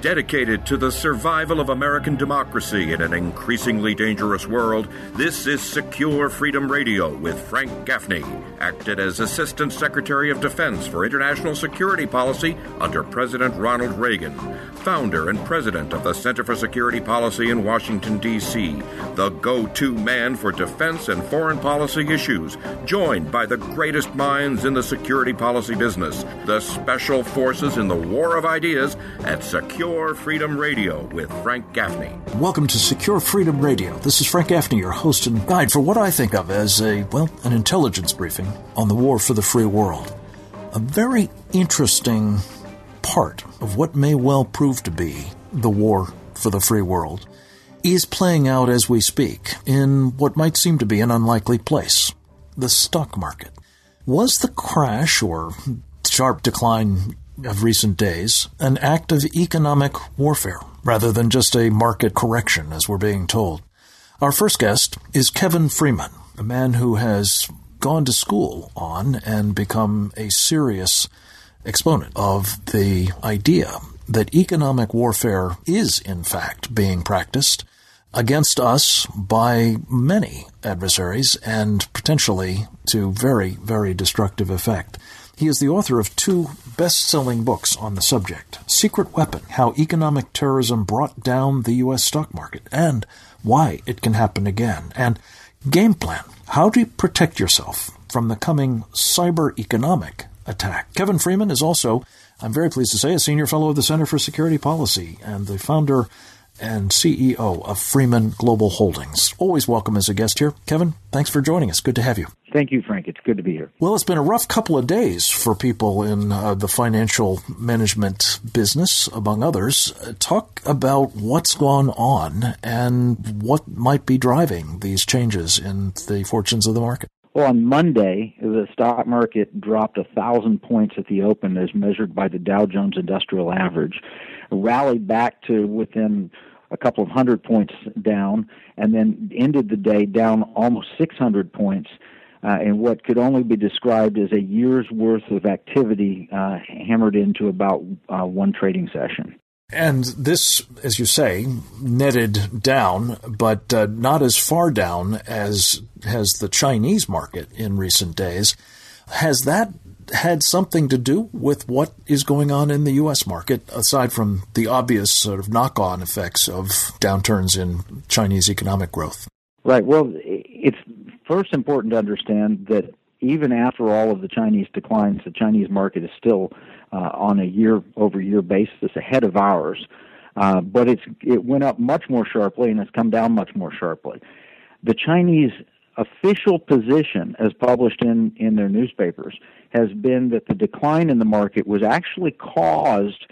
Dedicated to the survival of American democracy in an increasingly dangerous world, this is Secure Freedom Radio with Frank Gaffney, acted as Assistant Secretary of Defense for International Security Policy under President Ronald Reagan, founder and president of the Center for Security Policy in Washington, D.C., the go-to man for defense and foreign policy issues, joined by the greatest minds in the security policy business, the special forces in the war of ideas at Secure Freedom Radio with Frank Gaffney. Welcome to Secure Freedom Radio. This is Frank Gaffney, your host and guide for what I think of as an intelligence briefing on the war for the free world. A very interesting part of what may well prove to be the war for the free world is playing out as we speak in what might seem to be an unlikely place, the stock market. Was the crash or sharp decline of recent days an act of economic warfare rather than just a market correction, as we're being told? Our first guest is Kevin Freeman, a man who has gone to school on and become a serious exponent of the idea that economic warfare is, in fact, being practiced against us by many adversaries and potentially to very, very destructive effect. He is the author of 2 best-selling books on the subject: Secret Weapon, How Economic Terrorism Brought Down the U.S. Stock Market and Why It Can Happen Again, and Game Plan, How to Protect Yourself from the Coming Cyber Economic Attack. Kevin Freeman is also, I'm very pleased to say, a senior fellow of the Center for Security Policy and the founder and CEO of Freeman Global Holdings. Always welcome as a guest here. Kevin, thanks for joining us. Good to have you. Thank you, Frank. It's good to be here. Well, it's been a rough couple of days for people in the financial management business, among others. Talk about what's gone on and what might be driving these changes in the fortunes of the market. Well, on Monday, the stock market dropped 1,000 points at the open as measured by the Dow Jones Industrial Average, rallied back to within a couple of hundred points down, and then ended the day down almost 600 points in what could only be described as a year's worth of activity hammered into about one trading session. And this, as you say, netted down, but not as far down as has the Chinese market in recent days. Has that had something to do with what is going on in the U.S. market, aside from the obvious sort of knock-on effects of downturns in Chinese economic growth? Right. Well, it's first important to understand that even after all of the Chinese declines, the Chinese market is still on a year-over-year basis ahead of ours. But it went up much more sharply, and it's come down much more sharply. The Chinese official position, as published in their newspapers, has been that the decline in the market was actually caused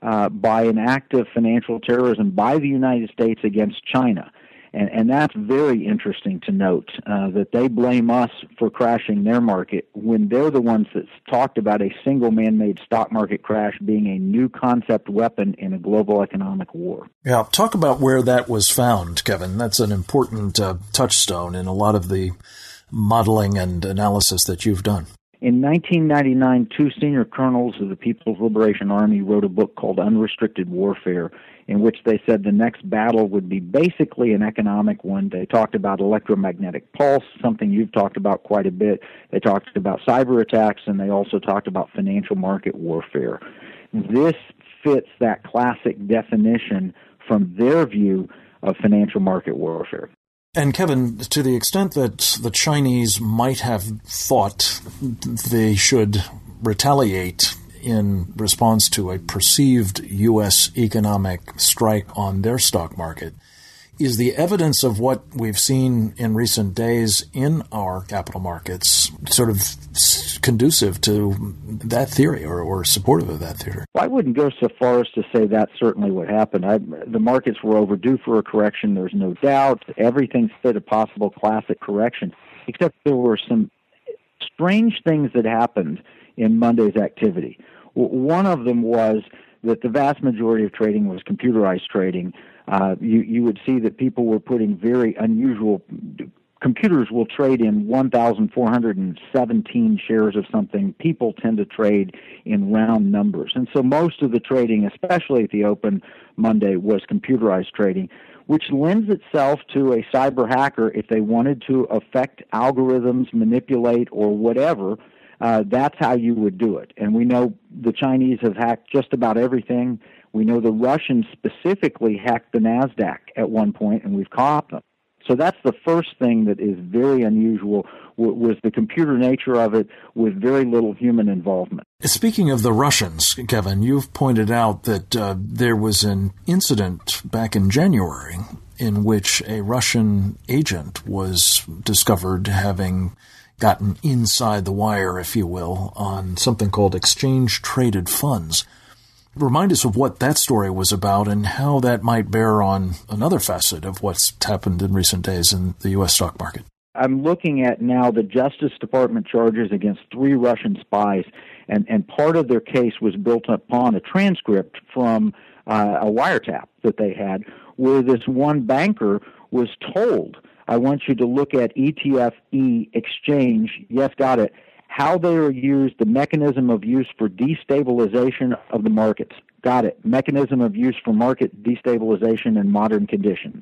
by an act of financial terrorism by the United States against China. And that's very interesting to note, that they blame us for crashing their market when they're the ones that talked about a single man-made stock market crash being a new concept weapon in a global economic war. Yeah, talk about where that was found, Kevin. That's an important touchstone in a lot of the modeling and analysis that you've done. In 1999, 2 senior colonels of the People's Liberation Army wrote a book called Unrestricted Warfare, in which they said the next battle would be basically an economic one. They talked about electromagnetic pulse, something you've talked about quite a bit. They talked about cyber attacks, and they also talked about financial market warfare. This fits that classic definition from their view of financial market warfare. And Kevin, to the extent that the Chinese might have thought they should retaliate in response to a perceived U.S. economic strike on their stock market, is the evidence of what we've seen in recent days in our capital markets sort of conducive to that theory or supportive of that theory? Well, I wouldn't go so far as to say that's certainly what happened. The markets were overdue for a correction, there's no doubt. Everything fit a possible classic correction, except there were some strange things that happened in Monday's activity. One of them was that the vast majority of trading was computerized trading. You would see that people were putting very unusual computers will trade in 1,417 shares of something. People tend to trade in round numbers. And so most of the trading, especially at the open Monday, was computerized trading, which lends itself to a cyber hacker, if they wanted to affect algorithms, manipulate, or whatever, that's how you would do it. And we know the Chinese have hacked just about everything. We know the Russians specifically hacked the NASDAQ at one point, and we've caught them. So that's the first thing that is very unusual, was the computer nature of it with very little human involvement. Speaking of the Russians, Kevin, you've pointed out that there was an incident back in January in which a Russian agent was discovered having gotten inside the wire, if you will, on something called exchange-traded funds. Remind us of what that story was about and how that might bear on another facet of what's happened in recent days in the U.S. stock market. I'm looking at now the Justice Department charges against 3 Russian spies, and part of their case was built upon a transcript from a wiretap that they had, where this one banker was told, I want you to look at ETF-E exchange, yes, got it, how they are used, the mechanism of use for destabilization of the markets. Got it. Mechanism of use for market destabilization in modern conditions.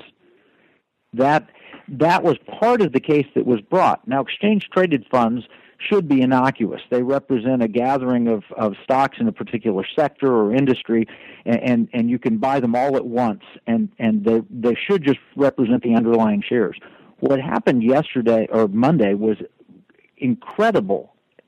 That was part of the case that was brought. Now, exchange-traded funds should be innocuous. They represent a gathering of stocks in a particular sector or industry, and you can buy them all at once, and they should just represent the underlying shares. What happened yesterday or Monday was incredible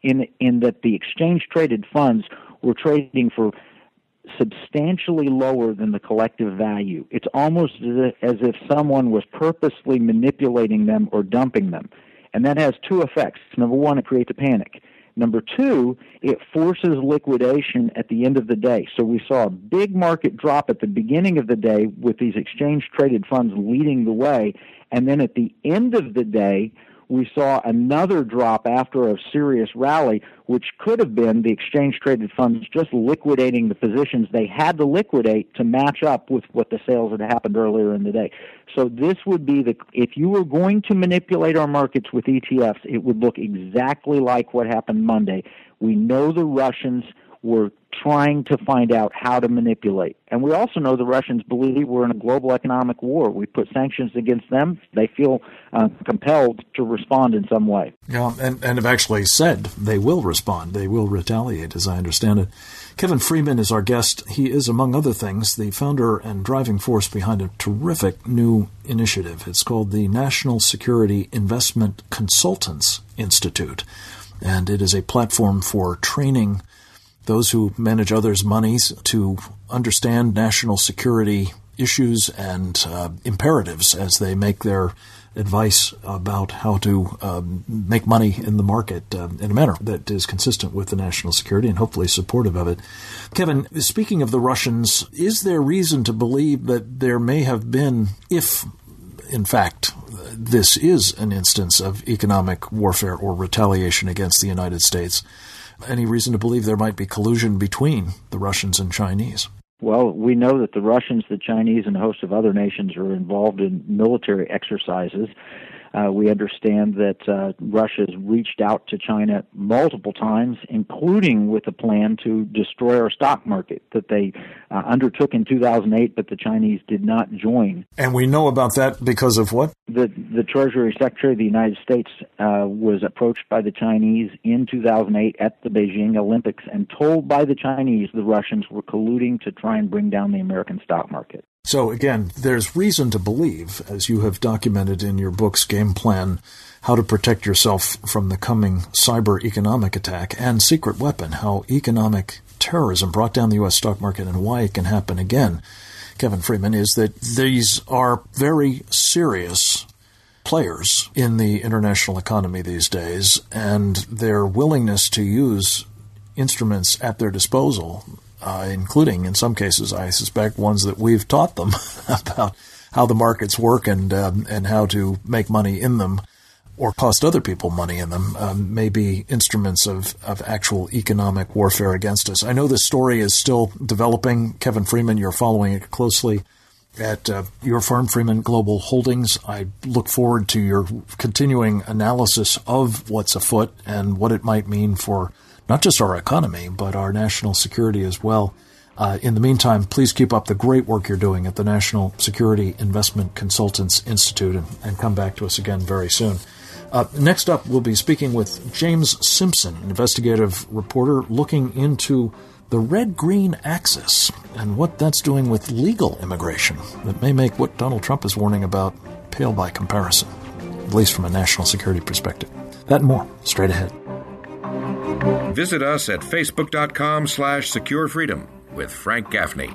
in that the exchange-traded funds were trading for substantially lower than the collective value. It's almost as if someone was purposely manipulating them or dumping them. And that has 2 effects. Number 1, it creates a panic. Number 2, it forces liquidation at the end of the day. So we saw a big market drop at the beginning of the day with these exchange-traded funds leading the way, and then at the end of the day, we saw another drop after a serious rally, which could have been the exchange-traded funds just liquidating the positions they had to liquidate to match up with what the sales had happened earlier in the day. So this would be if you were going to manipulate our markets with ETFs, it would look exactly like what happened Monday. We know the Russians were trying to find out how to manipulate. And we also know the Russians believe we're in a global economic war. We put sanctions against them. They feel compelled to respond in some way. Yeah, and have actually said they will respond. They will retaliate, as I understand it. Kevin Freeman is our guest. He is, among other things, the founder and driving force behind a terrific new initiative. It's called the National Security Investment Consultants Institute, and it is a platform for training those who manage others' monies to understand national security issues and imperatives as they make their advice about how to make money in the market in a manner that is consistent with the national security and hopefully supportive of it. Kevin, speaking of the Russians, is there reason to believe that there may have been, if in fact this is an instance of economic warfare or retaliation against the United States, any reason to believe there might be collusion between the Russians and Chinese? Well, we know that the Russians, the Chinese, and a host of other nations are involved in military exercises. We understand that Russia has reached out to China multiple times, including with a plan to destroy our stock market that they undertook in 2008, but the Chinese did not join. And we know about that because of what? The Treasury Secretary of the United States was approached by the Chinese in 2008 at the Beijing Olympics and told by the Chinese the Russians were colluding to try and bring down the American stock market. So again, there's reason to believe, as you have documented in your book's Game Plan, How to Protect Yourself from the Coming Cyber Economic Attack, and Secret Weapon, How Economic Terrorism Brought Down the U.S. Stock Market and Why It Can Happen Again, Kevin Freeman, is that these are very serious players in the international economy these days, and their willingness to use instruments at their disposal, including, in some cases, I suspect, ones that we've taught them about how the markets work and how to make money in them or cost other people money in them, may be instruments of actual economic warfare against us. I know this story is still developing. Kevin Freeman, you're following it closely. at your firm, Freeman Global Holdings. I look forward to your continuing analysis of what's afoot and what it might mean for not just our economy, but our national security as well. In the meantime, please keep up the great work you're doing at the National Security Investment Consultants Institute and come back to us again very soon. Next up, we'll be speaking with James Simpson, investigative reporter, looking into the red-green axis and what that's doing with legal immigration that may make what Donald Trump is warning about pale by comparison, at least from a national security perspective. That and more, straight ahead. Visit us at facebook.com/securefreedom with Frank Gaffney.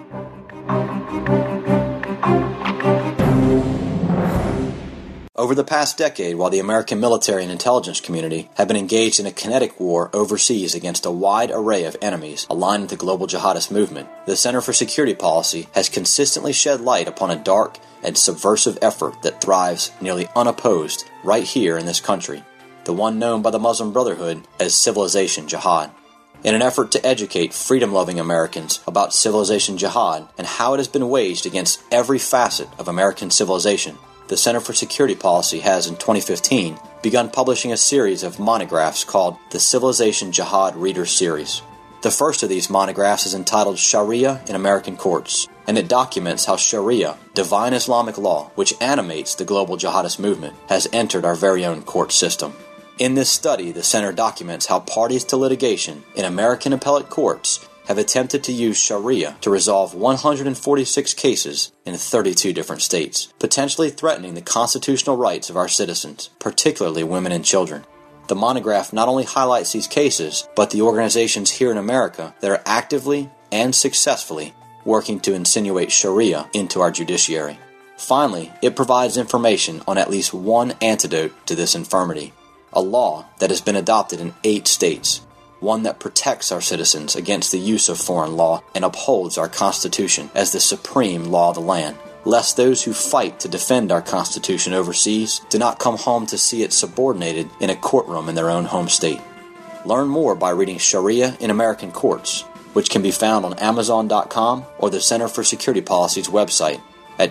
Over the past decade, while the American military and intelligence community have been engaged in a kinetic war overseas against a wide array of enemies aligned with the global jihadist movement, the Center for Security Policy has consistently shed light upon a dark and subversive effort that thrives nearly unopposed right here in this country, the one known by the Muslim Brotherhood as Civilization Jihad. In an effort to educate freedom-loving Americans about Civilization Jihad and how it has been waged against every facet of American civilization, the Center for Security Policy has, in 2015, begun publishing a series of monographs called the Civilization Jihad Reader Series. The first of these monographs is entitled Sharia in American Courts, and it documents how Sharia, divine Islamic law, which animates the global jihadist movement, has entered our very own court system. In this study, the Center documents how parties to litigation in American appellate courts have attempted to use Sharia to resolve 146 cases in 32 different states, potentially threatening the constitutional rights of our citizens, particularly women and children. The monograph not only highlights these cases, but the organizations here in America that are actively and successfully working to insinuate Sharia into our judiciary. Finally, it provides information on at least one antidote to this infirmity, a law that has been adopted in 8 states, one that protects our citizens against the use of foreign law and upholds our Constitution as the supreme law of the land, lest those who fight to defend our Constitution overseas do not come home to see it subordinated in a courtroom in their own home state. Learn more by reading Sharia in American Courts, which can be found on Amazon.com or the Center for Security Policy's website at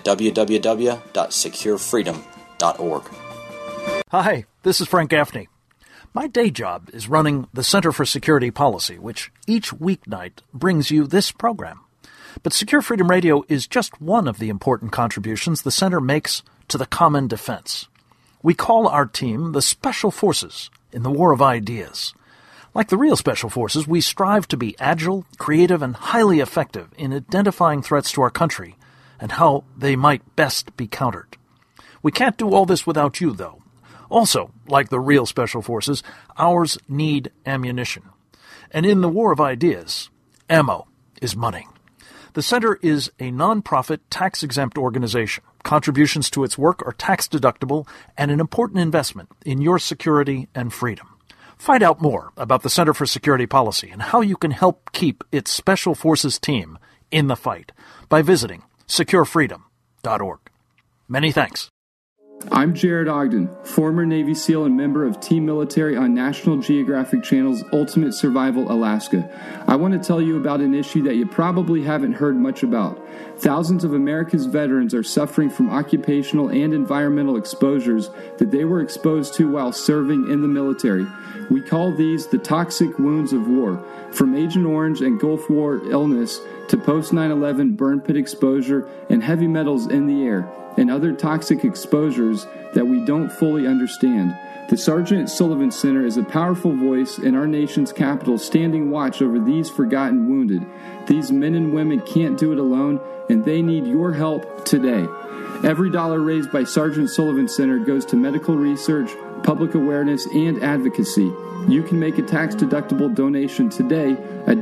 www.securefreedom.org. Hi, this is Frank Gaffney. My day job is running the Center for Security Policy, which each weeknight brings you this program. But Secure Freedom Radio is just one of the important contributions the Center makes to the common defense. We call our team the Special Forces in the War of Ideas. Like the real Special Forces, we strive to be agile, creative, and highly effective in identifying threats to our country and how they might best be countered. We can't do all this without you, though. Also, like the real Special Forces, ours need ammunition. And in the War of Ideas, ammo is money. The Center is a non-profit, tax-exempt organization. Contributions to its work are tax-deductible and an important investment in your security and freedom. Find out more about the Center for Security Policy and how you can help keep its Special Forces team in the fight by visiting securefreedom.org. Many thanks. I'm Jared Ogden, former Navy SEAL and member of Team Military on National Geographic Channel's Ultimate Survival Alaska. I want to tell you about an issue that you probably haven't heard much about. Thousands of America's veterans are suffering from occupational and environmental exposures that they were exposed to while serving in the military. We call these the toxic wounds of war. From Agent Orange and Gulf War illness to post-9/11 burn pit exposure and heavy metals in the air, and other toxic exposures that we don't fully understand. The Sergeant Sullivan Center is a powerful voice in our nation's capital, standing watch over these forgotten wounded. These men and women can't do it alone, and they need your help today. Every dollar raised by Sergeant Sullivan Center goes to medical research, public awareness, and advocacy. You can make a tax-deductible donation today at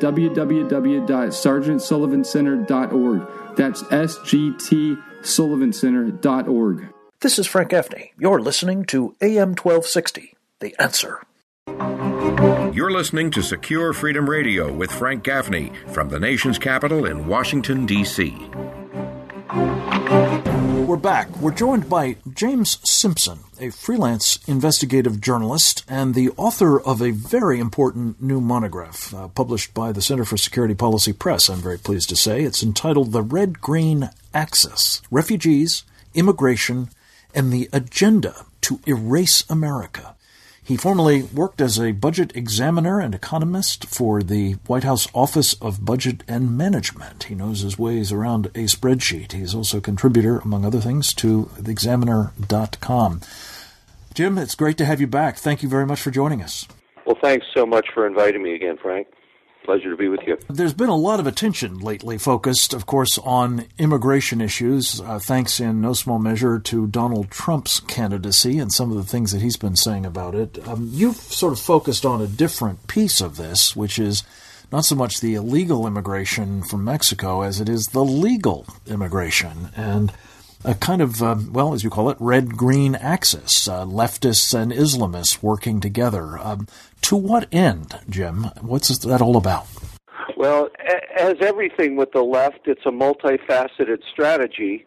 www.sergeantsullivancenter.org. That's SGTSullivanCenter.org. This is Frank Gaffney. You're listening to AM 1260, The Answer. You're listening to Secure Freedom Radio with Frank Gaffney from the nation's capital in Washington, D.C. We're back. We're joined by James Simpson, a freelance investigative journalist and the author of a very important new monograph published by the Center for Security Policy Press, I'm very pleased to say. It's entitled The Red-Green Axis: Refugees, Immigration, and the Agenda to Erase America. He formerly worked as a budget examiner and economist for the White House Office of Budget and Management. He knows his ways around a spreadsheet. He's also a contributor, among other things, to theexaminer.com. Jim, it's great to have you back. Thank you very much for joining us. Well, thanks so much for inviting me again, Frank. Pleasure to be with you. There's been a lot of attention lately focused, of course, on immigration issues, thanks in no small measure to Donald Trump's candidacy and some of the things that he's been saying about it. You've sort of focused on a different piece of this, which is not so much the illegal immigration from Mexico as it is the legal immigration and a kind of, as you call it, red-green axis, leftists and Islamists working together. To what end, Jim? What's that all about? Well, as everything with the left, it's a multifaceted strategy.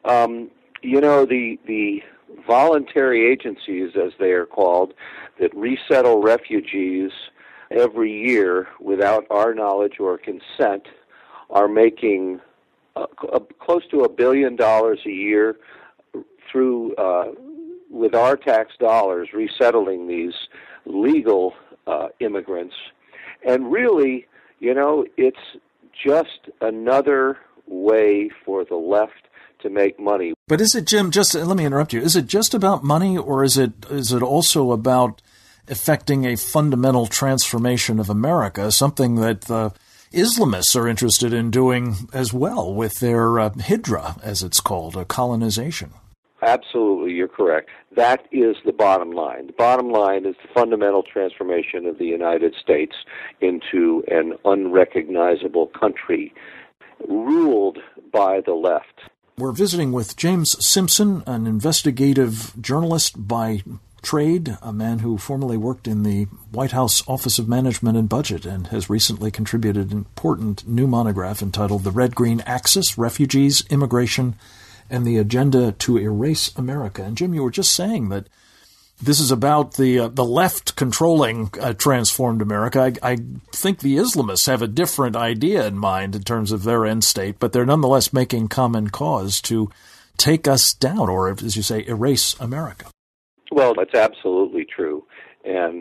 The voluntary agencies, as they are called, that resettle refugees every year without our knowledge or consent are making close to $1 billion a year through with our tax dollars resettling these legal immigrants. And really, it's just another way for the left to make money. But is it, Jim, let me interrupt you, is it just about money, or is it also about effecting a fundamental transformation of America, something that the Islamists are interested in doing as well with their hijra, as it's called, a colonization? Absolutely, you're correct. That is the bottom line. The bottom line is the fundamental transformation of the United States into an unrecognizable country ruled by the left. We're visiting with James Simpson, an investigative journalist by trade, a man who formerly worked in the White House Office of Management and Budget and has recently contributed an important new monograph entitled The Red-Green Axis: Refugees, Immigration, and the Agenda to Erase America. And Jim, you were just saying that this is about the left controlling transformed America. I think the Islamists have a different idea in mind in terms of their end state, but they're nonetheless making common cause to take us down, or, as you say, erase America. Well, that's absolutely true. And,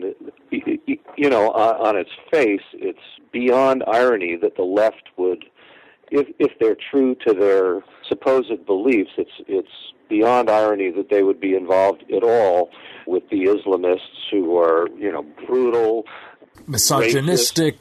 on its face, it's beyond irony that the left would, if they're true to their supposed beliefs, it's beyond irony that they would be involved at all with the Islamists who are, brutal, misogynistic,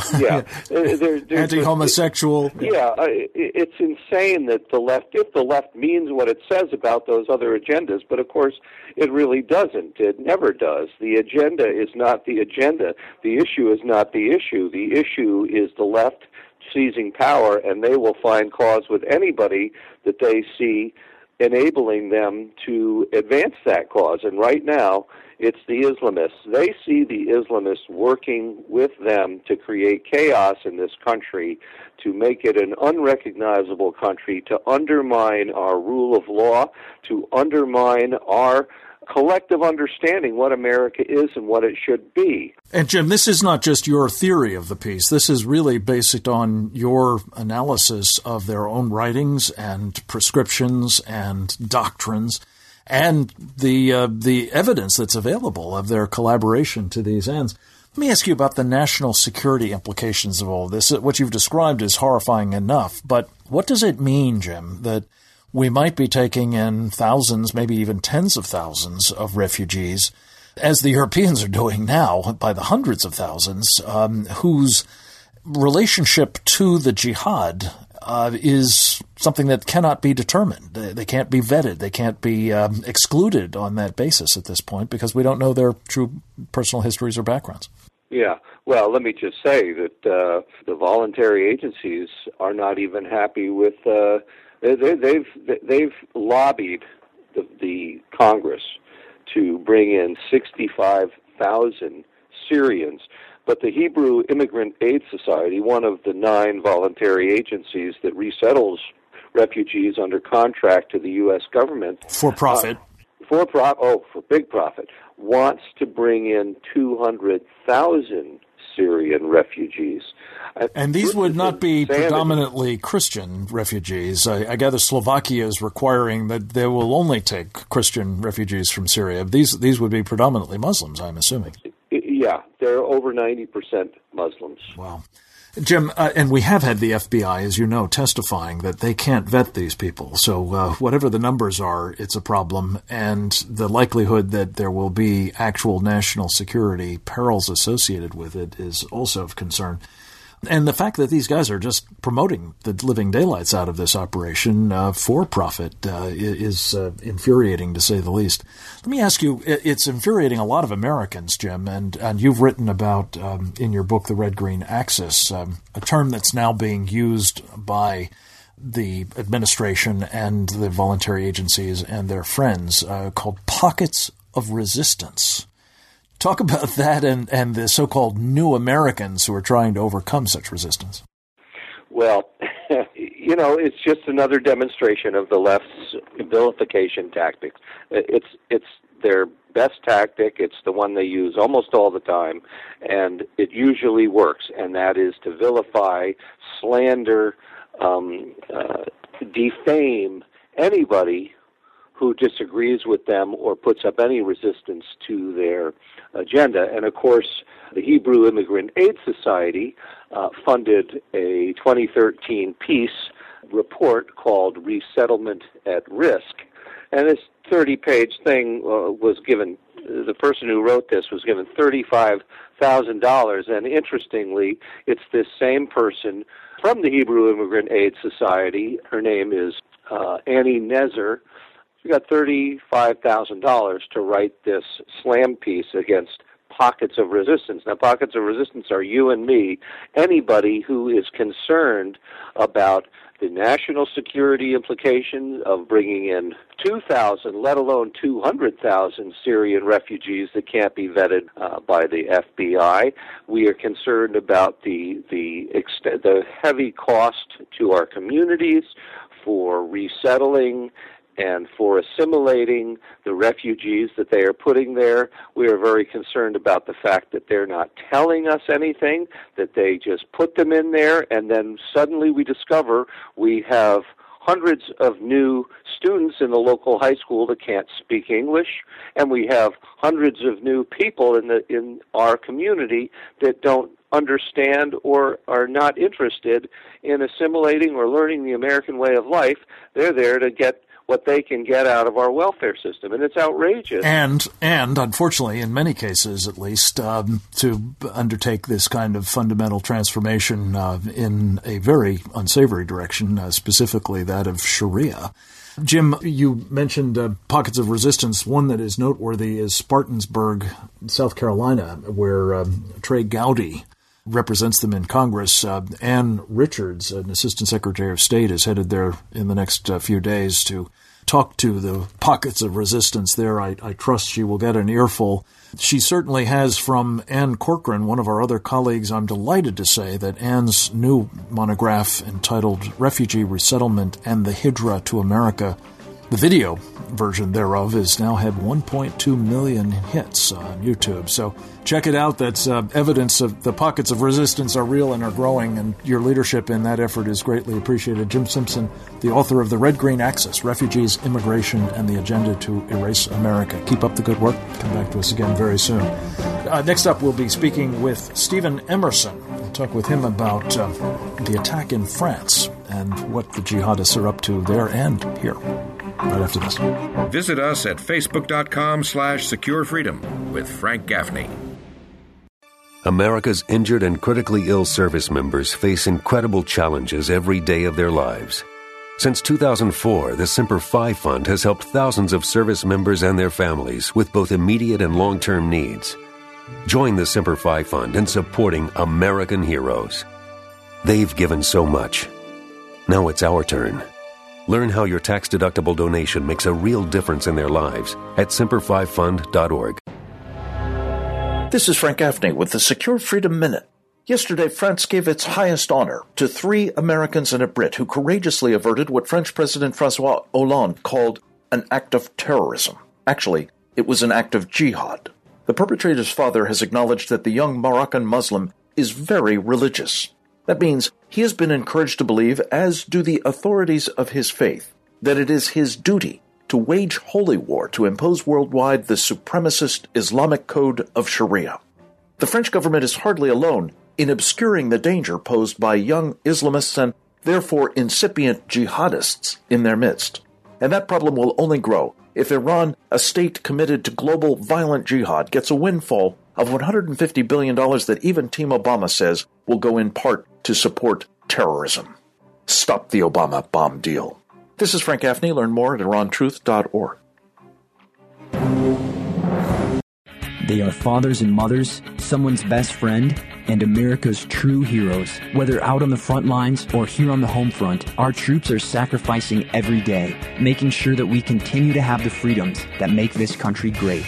anti-homosexual. It's insane that if the left means what it says about those other agendas, but of course it really doesn't. It never does. The agenda is not the agenda. The issue is not the issue. The issue is the left seizing power, and they will find cause with anybody that they see enabling them to advance that cause. And right now, it's the Islamists. They see the Islamists working with them to create chaos in this country, to make it an unrecognizable country, to undermine our rule of law, to undermine our collective understanding what America is and what it should be. And Jim, this is not just your theory of the piece. This is really based on your analysis of their own writings and prescriptions and doctrines and the evidence that's available of their collaboration to these ends. Let me ask you about the national security implications of all this. What you've described is horrifying enough, but what does it mean, Jim, that we might be taking in thousands, maybe even tens of thousands of refugees, as the Europeans are doing now, by the hundreds of thousands, whose relationship to the jihad is something that cannot be determined. They can't be vetted. They can't be excluded on that basis at this point because we don't know their true personal histories or backgrounds. Yeah. Well, let me just say that the voluntary agencies are not even happy with. They've lobbied the Congress to bring in 65,000 Syrians. But the Hebrew Immigrant Aid Society, one of the 9 voluntary agencies that resettles refugees under contract to the U.S. government. For profit. For big profit, wants to bring in 200,000 Syrian refugees. And these would not be predominantly Christian refugees. I gather Slovakia is requiring that they will only take Christian refugees from Syria. These would be predominantly Muslims, I'm assuming. Yeah, they're over 90% Muslims. Wow. Jim, and we have had the FBI, as you know, testifying that they can't vet these people. So whatever the numbers are, it's a problem. And the likelihood that there will be actual national security perils associated with it is also of concern. And the fact that these guys are just promoting the living daylights out of this operation for profit is infuriating, to say the least. Let me ask you, it's infuriating a lot of Americans, Jim, and you've written about, in your book, The Red-Green Axis, a term that's now being used by the administration and the voluntary agencies and their friends called pockets of resistance. Talk about that and the so-called new Americans who are trying to overcome such resistance. Well, it's just another demonstration of the left's vilification tactics. It's their best tactic. It's the one they use almost all the time, and it usually works, and that is to vilify, slander, defame anybody who disagrees with them or puts up any resistance to their agenda. And of course, the Hebrew Immigrant Aid Society funded a 2013 peace report called Resettlement at Risk. And this 30-page thing was given, the person who wrote this was given $35,000. And interestingly, it's this same person from the Hebrew Immigrant Aid Society. Her name is Annie Nezer. She got $35,000 to write this slam piece against pockets of resistance. Now, pockets of resistance are you and me, anybody who is concerned about the national security implications of bringing in 2,000, let alone 200,000 Syrian refugees that can't be vetted by the FBI. We are concerned about the heavy cost to our communities for resettling and for assimilating the refugees that they are putting there. We are very concerned about the fact that they're not telling us anything, that they just put them in there, and then suddenly we discover we have hundreds of new students in the local high school that can't speak English, and we have hundreds of new people in our community that don't understand or are not interested in assimilating or learning the American way of life. They're there to get what they can get out of our welfare system, and it's outrageous. And unfortunately, in many cases at least, to undertake this kind of fundamental transformation in a very unsavory direction, specifically that of Sharia. Jim, you mentioned pockets of resistance. One that is noteworthy is Spartansburg, South Carolina, where Trey Gowdy represents them in Congress. Ann Richards, an assistant secretary of state, is headed there in the next few days to talk to the pockets of resistance there. I trust she will get an earful. She certainly has from Ann Corcoran, one of our other colleagues. I'm delighted to say that Ann's new monograph entitled Refugee Resettlement and the Hijra to America, the video version thereof, has now had 1.2 million hits on YouTube. So check it out. That's evidence of the pockets of resistance are real and are growing, and your leadership in that effort is greatly appreciated. Jim Simpson, the author of The Red-Green Axis, Refugees, Immigration, and the Agenda to Erase America. Keep up the good work. Come back to us again very soon. Next up, we'll be speaking with Stephen Emerson. We'll talk with him about the attack in France and what the jihadists are up to there and here. Right after this. Visit us at facebook.com/securefreedom with Frank Gaffney. America's injured and critically ill service members face incredible challenges every day of their lives. Since 2004, the Semper Fi Fund has helped thousands of service members and their families with both immediate and long-term needs. Join the Semper Fi Fund in supporting American heroes. They've given so much. Now it's our turn. Learn how your tax-deductible donation makes a real difference in their lives at semperfifund.org. This is Frank Gaffney with the Secure Freedom Minute. Yesterday, France gave its highest honor to 3 Americans and a Brit who courageously averted what French President François Hollande called an act of terrorism. Actually, it was an act of jihad. The perpetrator's father has acknowledged that the young Moroccan Muslim is very religious. That means he has been encouraged to believe, as do the authorities of his faith, that it is his duty to wage holy war to impose worldwide the supremacist Islamic code of Sharia. The French government is hardly alone in obscuring the danger posed by young Islamists and therefore incipient jihadists in their midst. And that problem will only grow if Iran, a state committed to global violent jihad, gets a windfall of $150 billion that even Team Obama says will go in part to support terrorism. Stop the Obama bomb deal. This is Frank Gaffney. Learn more at IranTruth.org. They are fathers and mothers, someone's best friend, and America's true heroes. Whether out on the front lines or here on the home front, our troops are sacrificing every day, making sure that we continue to have the freedoms that make this country great.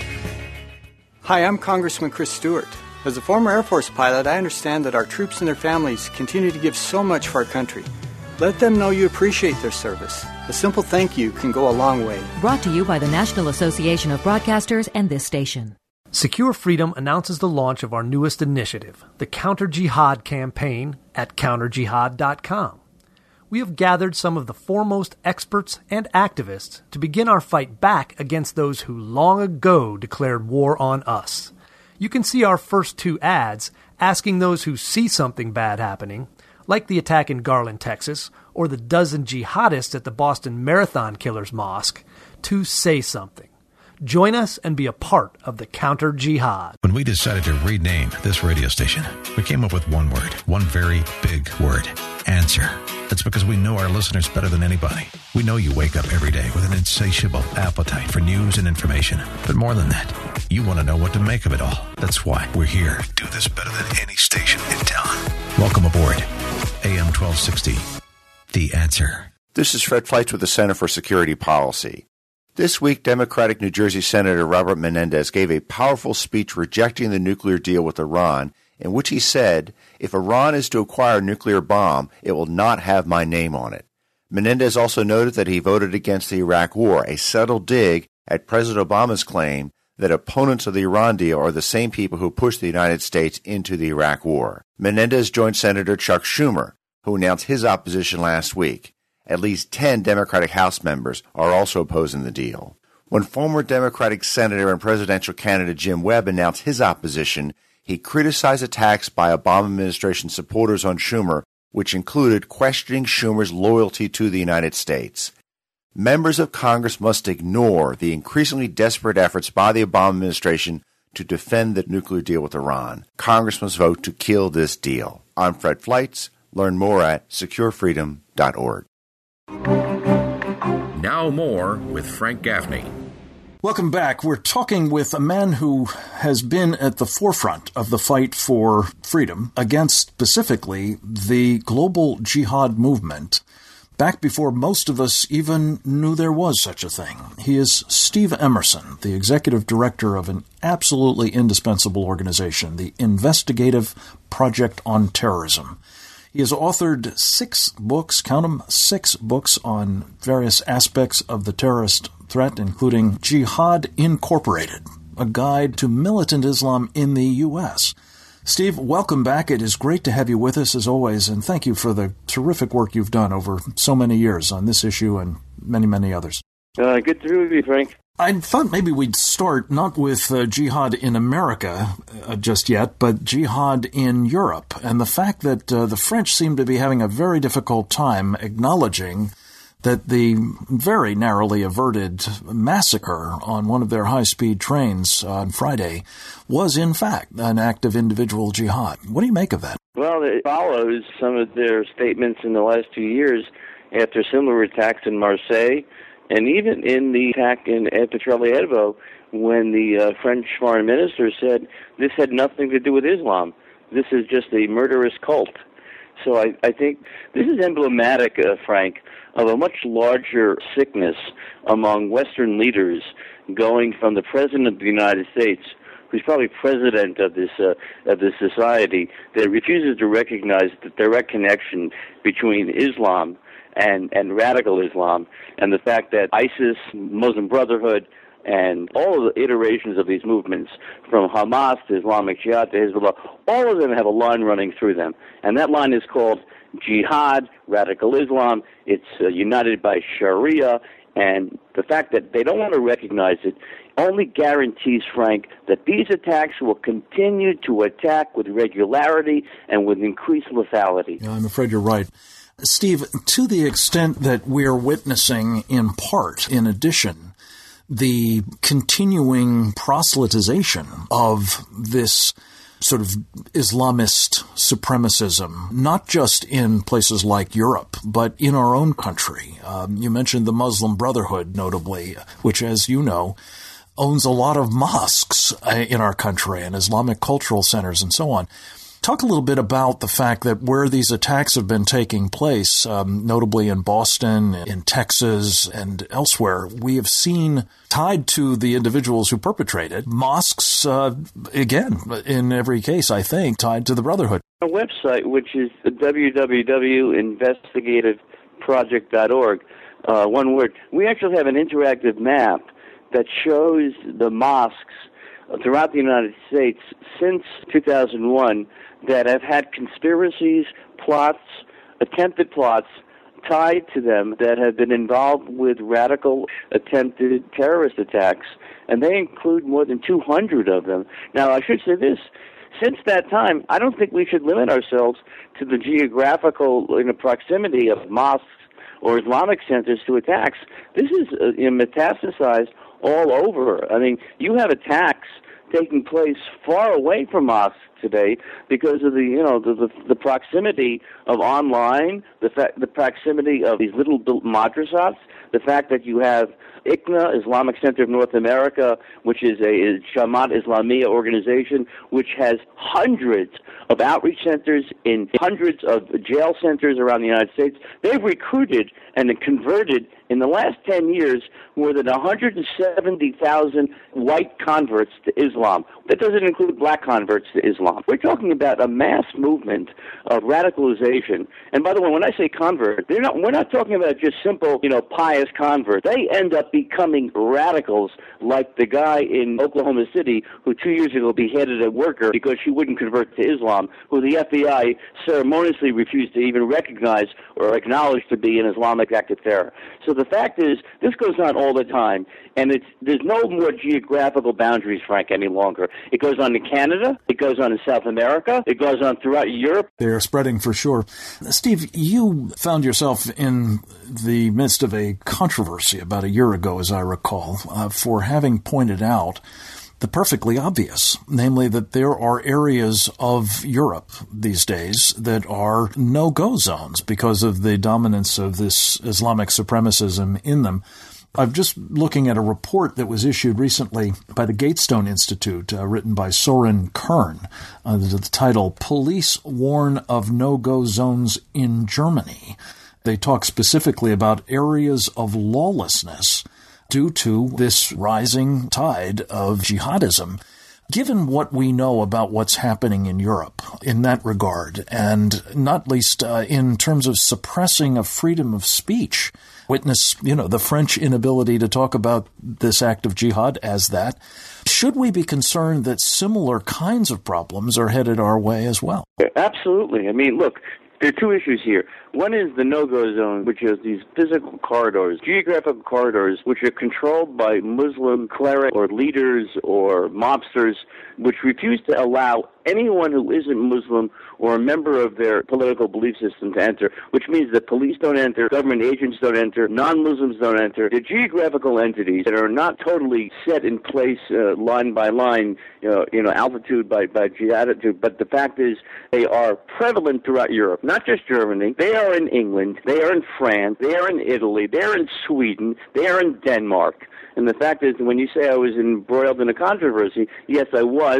Hi, I'm Congressman Chris Stewart. As a former Air Force pilot, I understand that our troops and their families continue to give so much for our country. Let them know you appreciate their service. A simple thank you can go a long way. Brought to you by the National Association of Broadcasters and this station. Secure Freedom announces the launch of our newest initiative, the Counter Jihad campaign at counterjihad.com. We have gathered some of the foremost experts and activists to begin our fight back against those who long ago declared war on us. You can see our first 2 ads asking those who see something bad happening, like the attack in Garland, Texas, or the dozen jihadists at the Boston Marathon Killers Mosque, to say something. Join us and be a part of the Counter Jihad. When we decided to rename this radio station, we came up with one word, one very big word, answer. That's because we know our listeners better than anybody. We know you wake up every day with an insatiable appetite for news and information. But more than that, you want to know what to make of it all. That's why we're here. Do this better than any station in town. Welcome aboard. AM 1260, The Answer. This is Fred Fleitz with the Center for Security Policy. This week, Democratic New Jersey Senator Robert Menendez gave a powerful speech rejecting the nuclear deal with Iran, in which he said, if Iran is to acquire a nuclear bomb, it will not have my name on it. Menendez also noted that he voted against the Iraq War, a subtle dig at President Obama's claim that opponents of the Iran deal are the same people who pushed the United States into the Iraq War. Menendez joined Senator Chuck Schumer, who announced his opposition last week. At least 10 Democratic House members are also opposing the deal. When former Democratic Senator and presidential candidate Jim Webb announced his opposition, he criticized attacks by Obama administration supporters on Schumer, which included questioning Schumer's loyalty to the United States. Members of Congress must ignore the increasingly desperate efforts by the Obama administration to defend the nuclear deal with Iran. Congress must vote to kill this deal. I'm Fred Fleitz. Learn more at securefreedom.org. Now more with Frank Gaffney. Welcome back. We're talking with a man who has been at the forefront of the fight for freedom against specifically the global jihad movement back before most of us even knew there was such a thing. He is Steve Emerson, the executive director of an absolutely indispensable organization, the Investigative Project on Terrorism. He has authored 6 books, count them, 6 books on various aspects of the terrorist threat, including Jihad Incorporated, a guide to militant Islam in the U.S. Steve, welcome back. It is great to have you with us as always, and thank you for the terrific work you've done over so many years on this issue and many, many others. Good to be with you, Frank. I thought maybe we'd start not with jihad in America just yet, but jihad in Europe, and the fact that the French seem to be having a very difficult time acknowledging that the very narrowly averted massacre on one of their high-speed trains on Friday was, in fact, an act of individual jihad. What do you make of that? Well, it follows some of their statements in the last 2 years after similar attacks in Marseille, and even in the attack at Petrelli Herbo, when the French foreign minister said this had nothing to do with Islam. This is just a murderous cult. So I think this is emblematic, Frank, of a much larger sickness among Western leaders, going from the President of the United States, who's probably president of this society, that refuses to recognize the direct connection between Islam and radical Islam, and the fact that ISIS, Muslim Brotherhood, and all of the iterations of these movements, from Hamas to Islamic Jihad to Hezbollah, all of them have a line running through them. And that line is called Jihad, Radical Islam. It's united by Sharia. And the fact that they don't want to recognize it only guarantees, Frank, that these attacks will continue to attack with regularity and with increased lethality. Yeah, I'm afraid you're right. Steve, to the extent that we're witnessing, in part, in addition, the continuing proselytization of this sort of Islamist supremacism, not just in places like Europe, but in our own country. You mentioned the Muslim Brotherhood, notably, which, as you know, owns a lot of mosques in our country and Islamic cultural centers and so on. Talk a little bit about the fact that where these attacks have been taking place, notably in Boston, in Texas, and elsewhere, we have seen, tied to the individuals who perpetrated, mosques, again, in every case, I think, tied to the Brotherhood. Our website, which is www.investigativeproject.org, one word, we actually have an interactive map that shows the mosques throughout the United States since 2001 that have had conspiracies, plots, attempted plots tied to them that have been involved with radical attempted terrorist attacks, and they include more than 200 of them. Now, I should say this. Since that time, I don't think we should limit ourselves to the geographical proximity of mosques or Islamic centers to attacks. This is metastasized all over. I mean, you have attacks taking place far away from mosques today because of the proximity of online, the proximity of these little madrasas, the fact that you have ICNA, Islamic Center of North America, which is a Jamaat Islamiyah organization, which has hundreds of outreach centers in hundreds of jail centers around the United States. They've recruited and converted in the last 10 years more than 170,000 white converts to Islam. That doesn't include black converts to Islam. We're talking about a mass movement of radicalization. And by the way, when I say convert, we're not talking about just simple, pious converts. They end up becoming radicals, like the guy in Oklahoma City who 2 years ago beheaded a worker because she wouldn't convert to Islam, who the FBI ceremoniously refused to even recognize or acknowledge to be an Islamic act of terror. So the fact is, this goes on all the time, and there's no more geographical boundaries, Frank, any longer. It goes on in Canada, it goes on in South America, it goes on throughout Europe. They're spreading for sure. Steve, you found yourself in the midst of a controversy about a year ago, as I recall, for having pointed out the perfectly obvious, namely that there are areas of Europe these days that are no-go zones because of the dominance of this Islamic supremacism in them. I'm just looking at a report that was issued recently by the Gatestone Institute, written by Soren Kern, the title, Police Warn of No-Go Zones in Germany. They talk specifically about areas of lawlessness due to this rising tide of jihadism. Given what we know about what's happening in Europe in that regard, and not least in terms of suppressing of freedom of speech, witness, the French inability to talk about this act of jihad as that, should we be concerned that similar kinds of problems are headed our way as well? Absolutely. I mean, look, there are two issues here. One is the no-go zone, which is these physical corridors, geographical corridors, which are controlled by Muslim clerics or leaders or mobsters, which refuse to allow anyone who isn't Muslim or a member of their political belief system to enter, which means that police don't enter, government agents don't enter, non-Muslims don't enter. The geographical entities that are not totally set in place line by line, altitude by altitude, but the fact is they are prevalent throughout Europe, not just Germany. They are in England, they are in France, they are in Italy, they are in Sweden, they are in Denmark. And the fact is, when you say I was embroiled in a controversy, yes, I was.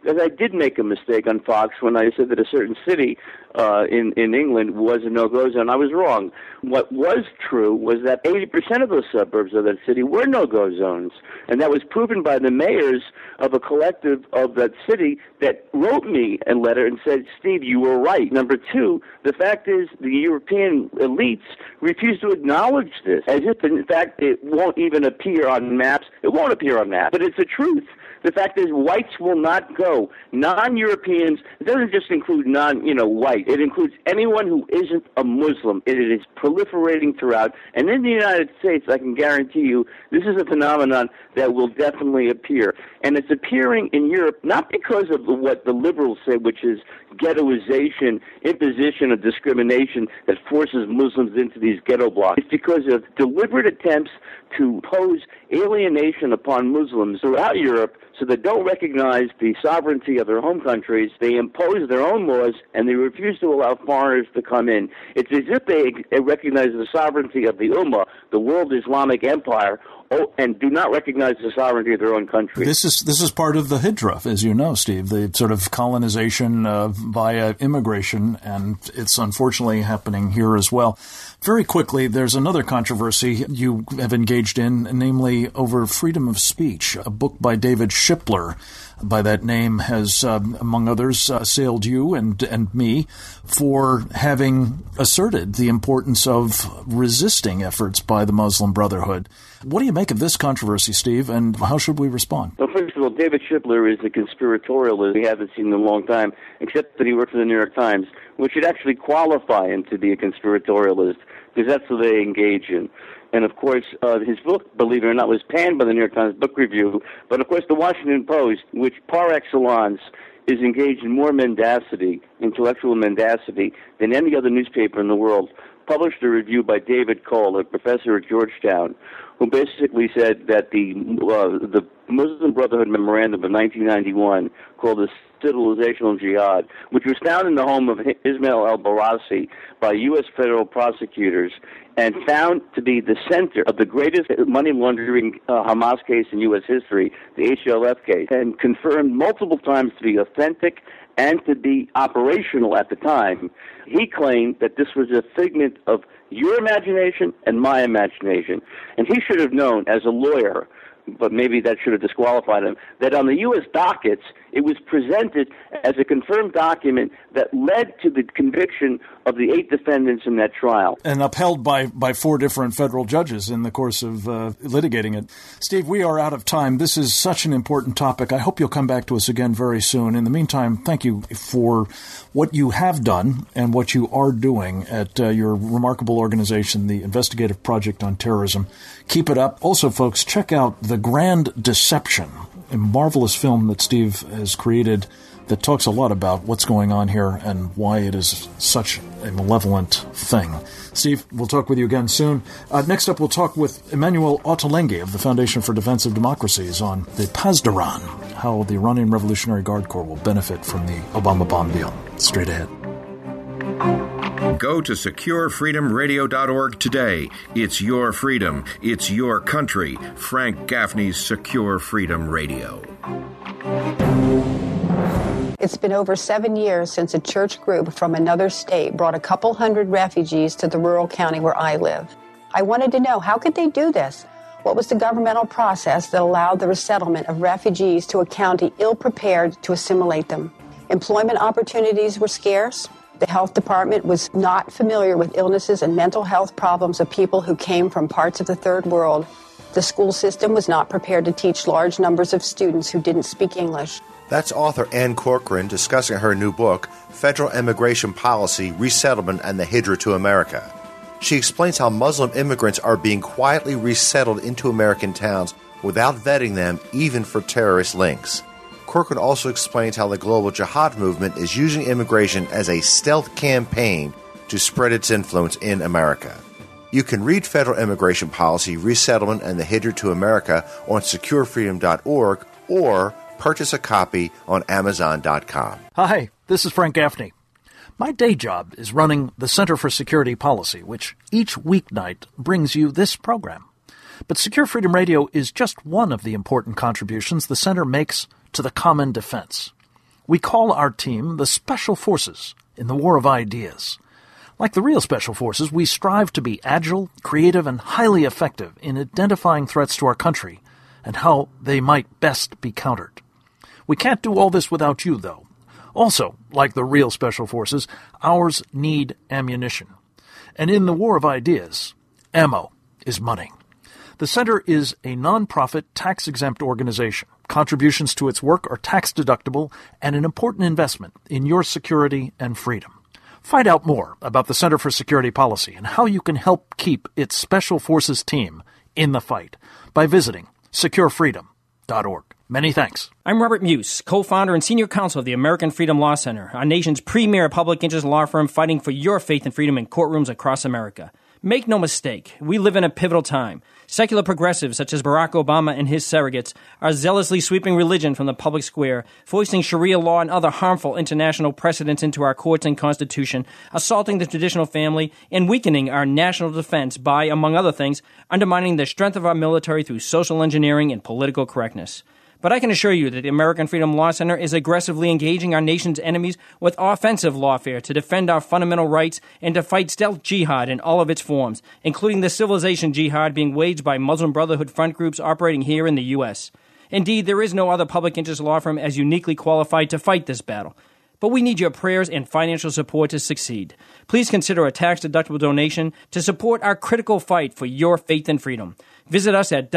that I did make a mistake on Fox when I said that a certain city in England was a no-go zone. I was wrong. What was true was that 80% of those suburbs of that city were no-go zones, and that was proven by the mayors of a collective of that city that wrote me a letter and said, Steve, you were right. Number two, the fact is the European elites refuse to acknowledge this, as if, in fact, it won't even appear on maps. It won't appear on maps, but it's the truth. The fact is, whites will not go. Non-Europeans, it doesn't just include white. It includes anyone who isn't a Muslim. It is proliferating throughout. And in the United States, I can guarantee you, this is a phenomenon that will definitely appear. And it's appearing in Europe not because of what the liberals say, which is ghettoization, imposition of discrimination that forces Muslims into these ghetto blocks. It's because of deliberate attempts to impose alienation upon Muslims throughout Europe so they don't recognize the sovereignty of their home countries. They impose their own laws, and they refuse to allow foreigners to come in. It's as if they recognize the sovereignty of the Ummah, the world Islamic empire, and do not recognize the sovereignty of their own country. This is part of the Hijra, as you know, Steve, the sort of colonization via immigration, and it's unfortunately happening here as well. Very quickly, there's another controversy you have engaged in, namely over freedom of speech. A book by David Shipler by that name has, among others, assailed you and me for having asserted the importance of resisting efforts by the Muslim Brotherhood. What do you make of this controversy, Steve, and how should we respond? Well, first of all, David Shipler is a conspiratorialist we haven't seen in a long time, except that he worked for the New York Times, which should actually qualify him to be a conspiratorialist, because that's what they engage in. And, of course, his book, believe it or not, was panned by the New York Times Book Review. But, of course, the Washington Post, which par excellence is engaged in more mendacity, intellectual mendacity, than any other newspaper in the world, published a review by David Cole, a professor at Georgetown, who basically said that the Muslim Brotherhood Memorandum of 1991, called the Civilizational Jihad, which was found in the home of Ismail al-Barasi by U.S. federal prosecutors and found to be the center of the greatest money laundering Hamas case in U.S. history, the HLF case, and confirmed multiple times to be authentic and to be operational at the time. He claimed that this was a figment of your imagination and my imagination. And he should have known as a lawyer, but maybe that should have disqualified him, that on the U.S. dockets, it was presented as a confirmed document that led to the conviction of the 8 defendants in that trial. And upheld by 4 different federal judges in the course of litigating it. Steve, we are out of time. This is such an important topic. I hope you'll come back to us again very soon. In the meantime, thank you for what you have done and what you are doing at your remarkable organization, the Investigative Project on Terrorism. Keep it up. Also, folks, check out The Grand Deception, a marvelous film that Steve has created that talks a lot about what's going on here and why it is such a malevolent thing. Steve, we'll talk with you again soon. Next up, we'll talk with Emmanuel Ottolenghi of the Foundation for Defense of Democracies on the Pasdaran, how the Iranian Revolutionary Guard Corps will benefit from the Obama bomb deal. Straight ahead. Go to SecureFreedomRadio.org today. It's your freedom. It's your country. Frank Gaffney's Secure Freedom Radio. It's been over 7 years since a church group from another state brought a couple hundred refugees to the rural county where I live. I wanted to know, how could they do this? What was the governmental process that allowed the resettlement of refugees to a county ill-prepared to assimilate them? Employment opportunities were scarce. The health department was not familiar with illnesses and mental health problems of people who came from parts of the third world. The school system was not prepared to teach large numbers of students who didn't speak English. That's author Ann Corcoran discussing her new book, Federal Immigration Policy, Resettlement, and the Hijra to America. She explains how Muslim immigrants are being quietly resettled into American towns without vetting them, even for terrorist links. Corcoran also explains how the global jihad movement is using immigration as a stealth campaign to spread its influence in America. You can read Federal Immigration Policy, Resettlement, and the Hijra to America on SecureFreedom.org or purchase a copy on Amazon.com. Hi, this is Frank Gaffney. My day job is running the Center for Security Policy, which each weeknight brings you this program. But Secure Freedom Radio is just one of the important contributions the Center makes to the common defense. We call our team the Special Forces in the War of Ideas. Like the real Special Forces, we strive to be agile, creative, and highly effective in identifying threats to our country and how they might best be countered. We can't do all this without you, though. Also, like the real Special Forces, ours need ammunition. And in the War of Ideas, ammo is money. The Center is a non-profit, tax-exempt organization. Contributions to its work are tax-deductible and an important investment in your security and freedom. Find out more about the Center for Security Policy and how you can help keep its Special Forces team in the fight by visiting securefreedom.org. Many thanks. I'm Robert Muse, co-founder and senior counsel of the American Freedom Law Center, our nation's premier public interest law firm fighting for your faith and freedom in courtrooms across America. Make no mistake, we live in a pivotal time. Secular progressives such as Barack Obama and his surrogates are zealously sweeping religion from the public square, foisting Sharia law and other harmful international precedents into our courts and Constitution, assaulting the traditional family, and weakening our national defense by, among other things, undermining the strength of our military through social engineering and political correctness. But I can assure you that the American Freedom Law Center is aggressively engaging our nation's enemies with offensive lawfare to defend our fundamental rights and to fight stealth jihad in all of its forms, including the civilization jihad being waged by Muslim Brotherhood front groups operating here in the U.S. Indeed, there is no other public interest law firm as uniquely qualified to fight this battle. But we need your prayers and financial support to succeed. Please consider a tax-deductible donation to support our critical fight for your faith and freedom. Visit us at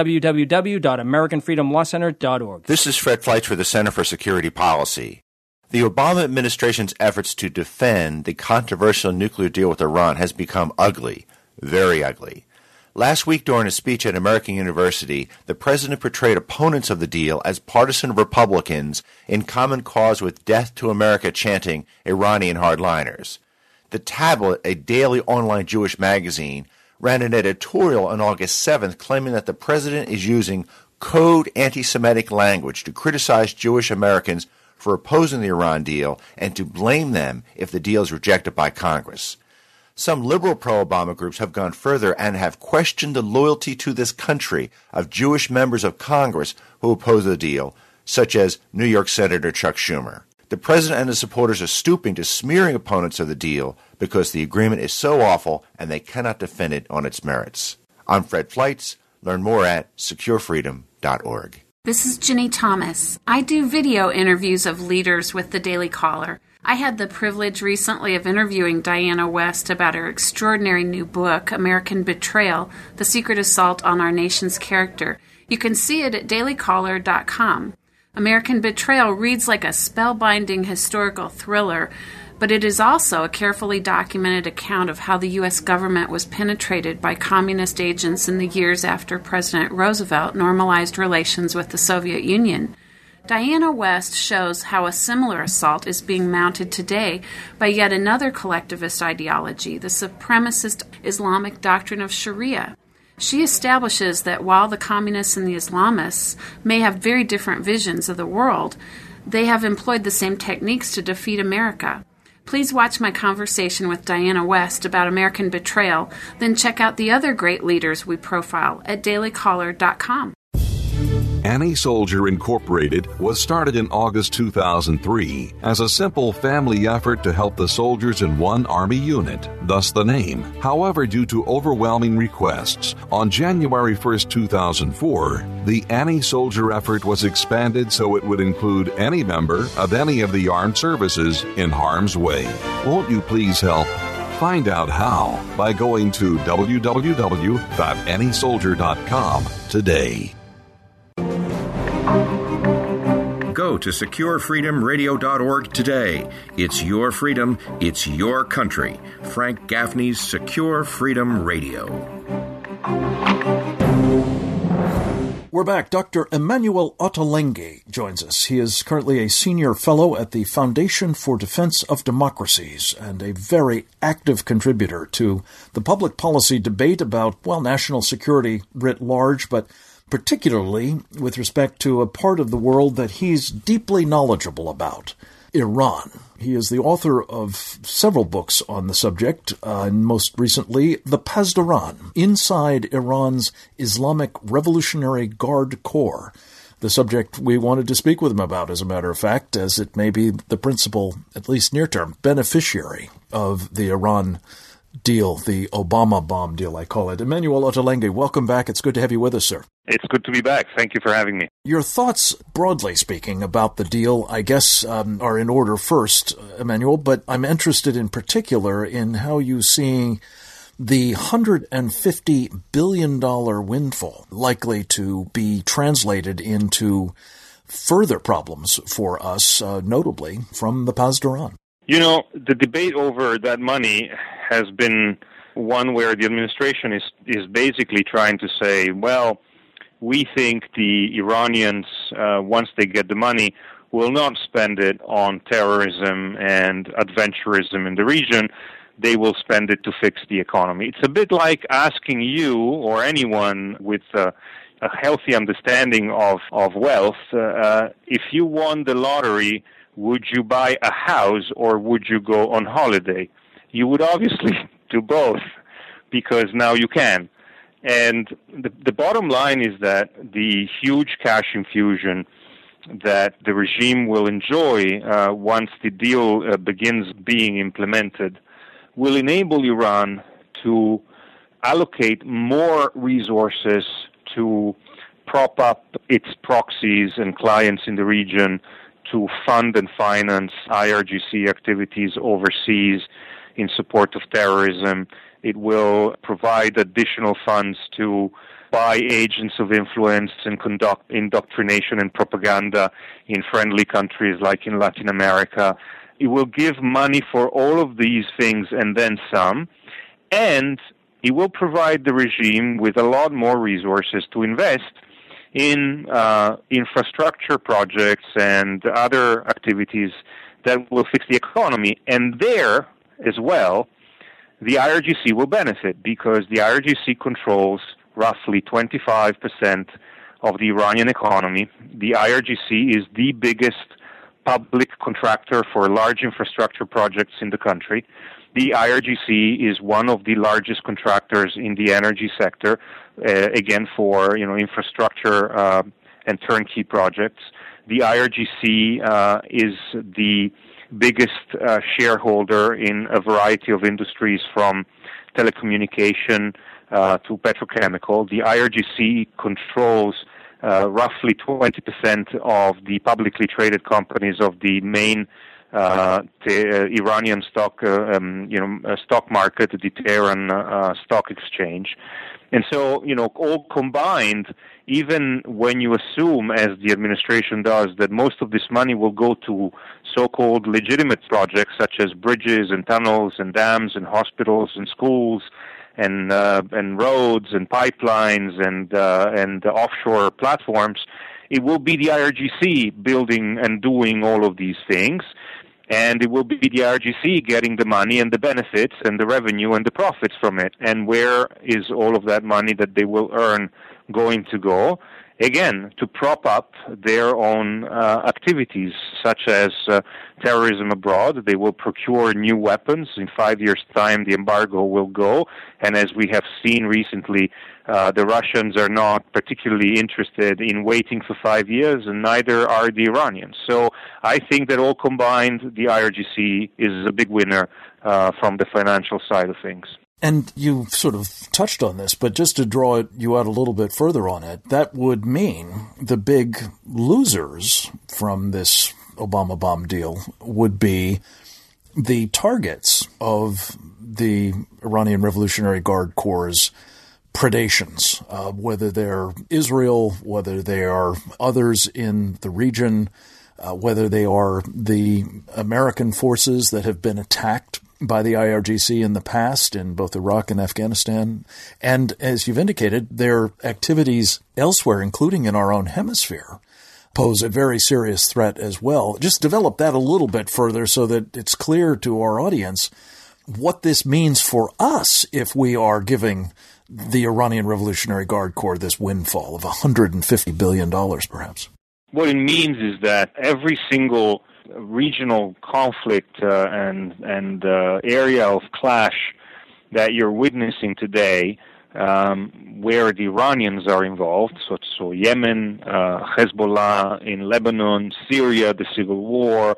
www.americanfreedomlawcenter.org. This is Fred Fleitz for the Center for Security Policy. The Obama administration's efforts to defend the controversial nuclear deal with Iran has become ugly, very ugly. Last week during a speech at American University, the president portrayed opponents of the deal as partisan Republicans in common cause with Death to America chanting Iranian hardliners. The Tablet, a daily online Jewish magazine, ran an editorial on August 7th claiming that the president is using code anti-Semitic language to criticize Jewish Americans for opposing the Iran deal and to blame them if the deal is rejected by Congress. Some liberal pro-Obama groups have gone further and have questioned the loyalty to this country of Jewish members of Congress who oppose the deal, such as New York Senator Chuck Schumer. The president and his supporters are stooping to smearing opponents of the deal because the agreement is so awful and they cannot defend it on its merits. I'm Fred Fleitz. Learn more at securefreedom.org. This is Ginny Thomas. I do video interviews of leaders with the Daily Caller. I had the privilege recently of interviewing Diana West about her extraordinary new book, American Betrayal, The Secret Assault on Our Nation's Character. You can see it at dailycaller.com. American Betrayal reads like a spellbinding historical thriller, but it is also a carefully documented account of how the U.S. government was penetrated by communist agents in the years after President Roosevelt normalized relations with the Soviet Union. Diana West shows how a similar assault is being mounted today by yet another collectivist ideology, the supremacist Islamic doctrine of Sharia. She establishes that while the communists and the Islamists may have very different visions of the world, they have employed the same techniques to defeat America. Please watch my conversation with Diana West about American Betrayal, then check out the other great leaders we profile at dailycaller.com. Annie Soldier Incorporated was started in August 2003 as a simple family effort to help the soldiers in one Army unit, thus the name. However, due to overwhelming requests, on January 1, 2004, the Annie Soldier effort was expanded so it would include any member of any of the armed services in harm's way. Won't you please help? Find out how by going to www.anniesoldier.com today. Go to securefreedomradio.org today. It's your freedom. It's your country. Frank Gaffney's Secure Freedom Radio. We're back. Dr. Emmanuel Ottolenghi joins us. He is currently a senior fellow at the Foundation for Defense of Democracies and a very active contributor to the public policy debate about, well, national security writ large, but particularly with respect to a part of the world that he's deeply knowledgeable about, Iran. He is the author of several books on the subject, and most recently, The Pasdaran, Inside Iran's Islamic Revolutionary Guard Corps. the subject we wanted to speak with him about, as a matter of fact, as it may be the principal, at least near-term, beneficiary of the Iran deal, the Obama bomb deal, I call it. Emmanuel Ottolenghi, welcome back. It's good to have you with us, sir. It's good to be back. Thank you for having me. Your thoughts, broadly speaking, about the deal, I guess, are in order first, Emmanuel, but I'm interested in particular in how you see the $150 billion windfall likely to be translated into further problems for us, notably from the Pasdaran. You know, the debate over that money has been one where the administration is basically trying to say, well, we think the Iranians, once they get the money, will not spend it on terrorism and adventurism in the region. They will spend it to fix the economy. It's a bit like asking you or anyone with a healthy understanding of wealth, if you won the lottery, would you buy a house or would you go on holiday? You would obviously do both because now you can. And the bottom line is that the huge cash infusion that the regime will enjoy once the deal begins being implemented will enable Iran to allocate more resources to prop up its proxies and clients in the region, to fund and finance IRGC activities overseas in support of terrorism. It will provide additional funds to buy agents of influence and conduct indoctrination and propaganda in friendly countries like in Latin America. It will give money for all of these things and then some, and it will provide the regime with a lot more resources to invest in infrastructure projects and other activities that will fix the economy. And there, as well, the IRGC will benefit because the IRGC controls roughly 25% of the Iranian economy. The IRGC is the biggest public contractor for large infrastructure projects in the country. The IRGC is one of the largest contractors in the energy sector, again for infrastructure and turnkey projects. The IRGC is the biggest shareholder in a variety of industries from telecommunication to petrochemical. The IRGC controls roughly 20% of the publicly traded companies of the main Iranian stock market, the Tehran Stock Exchange. And so, all combined, even when you assume, as the administration does, that most of this money will go to so-called legitimate projects such as bridges and tunnels and dams and hospitals and schools and roads and pipelines and offshore platforms, it will be the IRGC building and doing all of these things. And it will be the IRGC getting the money and the benefits and the revenue and the profits from it. And where is all of that money that they will earn going to go? Again, to prop up their own activities, such as terrorism abroad. They will procure new weapons. In 5 years' time, the embargo will go. And as we have seen recently, the Russians are not particularly interested in waiting for 5 years, and neither are the Iranians. So I think that all combined, the IRGC is a big winner from the financial side of things. And you sort of touched on this, but just to draw you out a little bit further on it, that would mean the big losers from this Obama bomb deal would be the targets of the Iranian Revolutionary Guard Corps' predations, whether they're Israel, whether they are others in the region, whether they are the American forces that have been attacked by the IRGC in the past in both Iraq and Afghanistan. And as you've indicated, their activities elsewhere, including in our own hemisphere, pose a very serious threat as well. Just develop that a little bit further so that it's clear to our audience what this means for us if we are giving the Iranian Revolutionary Guard Corps this windfall of $150 billion, perhaps. What it means is that every single regional conflict and area of clash that you're witnessing today where the Iranians are involved, so Yemen, Hezbollah in Lebanon, Syria, the civil war,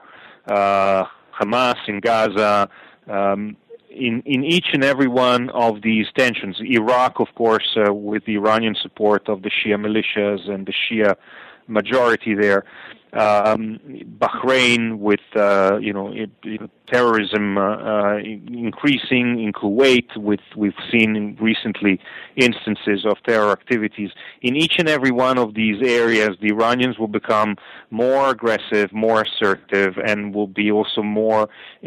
Hamas in Gaza, in each and every one of these tensions. Iraq, of course, with the Iranian support of the Shia militias and the Shia majority there. Bahrain with terrorism increasing in Kuwait. We've seen recently instances of terror activities. In each and every one of these areas, the Iranians will become more aggressive, more assertive, and will be also more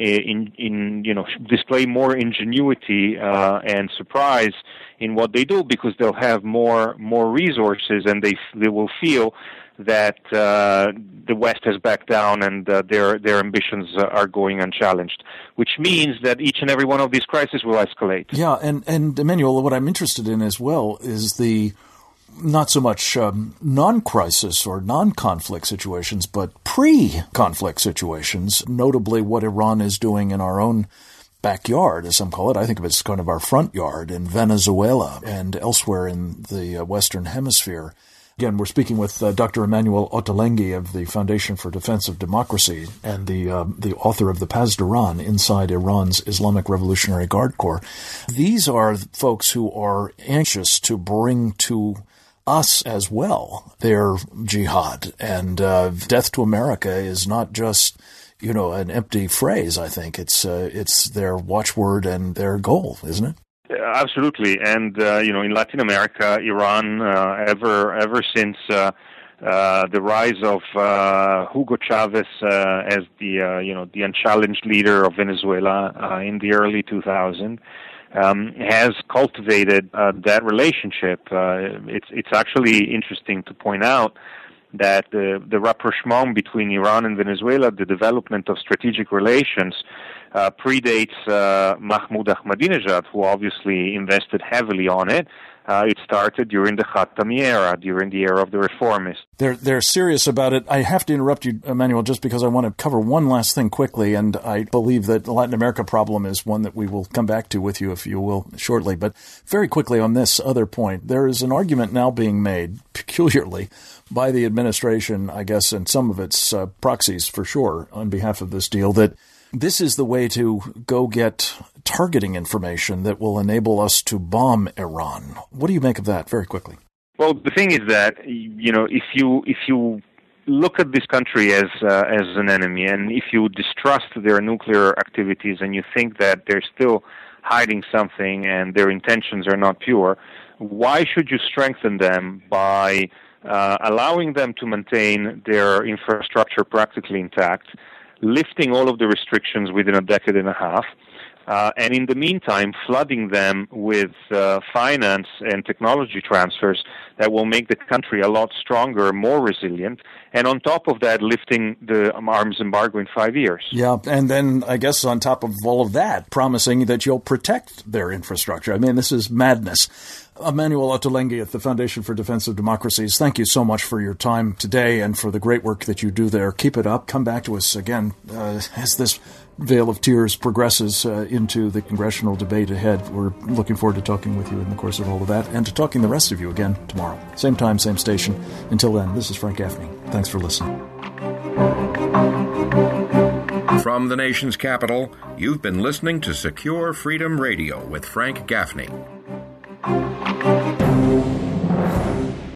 display more ingenuity and surprise in what they do, because they'll have more resources, and they will feel that the West has backed down and their ambitions are going unchallenged, which means that each and every one of these crises will escalate. Yeah, and Emmanuel, what I'm interested in as well is the not so much non-crisis or non-conflict situations, but pre-conflict situations, notably what Iran is doing in our own backyard, as some call it. I think of it as kind of our front yard in Venezuela and elsewhere in the Western Hemisphere. Again, we're speaking with Dr. Emmanuel Ottolenghi of the Foundation for Defense of Democracy and the author of the Pasdaran, Inside Iran's Islamic Revolutionary Guard Corps. These are folks who are anxious to bring to us as well their jihad. And death to America is not just, an empty phrase, I think. It's their watchword and their goal, isn't it? Absolutely, and in Latin America, Iran, ever since the rise of Hugo Chavez as the unchallenged leader of Venezuela in the early 2000s, has cultivated that relationship. It's actually interesting to point out that the rapprochement between Iran and Venezuela, the development of strategic relations, predates Mahmoud Ahmadinejad, who obviously invested heavily on it. It started during the Khatami era, during the era of the reformists. They're serious about it. I have to interrupt you, Emmanuel, just because I want to cover one last thing quickly, and I believe that the Latin America problem is one that we will come back to with you, if you will, shortly. But very quickly on this other point, there is an argument now being made, peculiarly, by the administration, I guess, and some of its proxies for sure, on behalf of this deal, that this is the way to go get targeting information that will enable us to bomb Iran. What do you make of that, very quickly? Well, the thing is that, if you look at this country as an enemy, and if you distrust their nuclear activities and you think that they're still hiding something and their intentions are not pure, why should you strengthen them by allowing them to maintain their infrastructure practically intact, lifting all of the restrictions within a decade and a half, and in the meantime flooding them with finance and technology transfers that will make the country a lot stronger, more resilient, and on top of that, lifting the arms embargo in 5 years. Yeah, and then I guess on top of all of that, promising that you'll protect their infrastructure. I mean, this is madness. Emmanuel Ottolenghi at the Foundation for Defense of Democracies, thank you so much for your time today and for the great work that you do there. Keep it up. Come back to us again as this veil of tears progresses into the congressional debate ahead. We're looking forward to talking with you in the course of all of that and to talking the rest of you again tomorrow. Same time, same station. Until then, this is Frank Gaffney. Thanks for listening. From the nation's capital, you've been listening to Secure Freedom Radio with Frank Gaffney.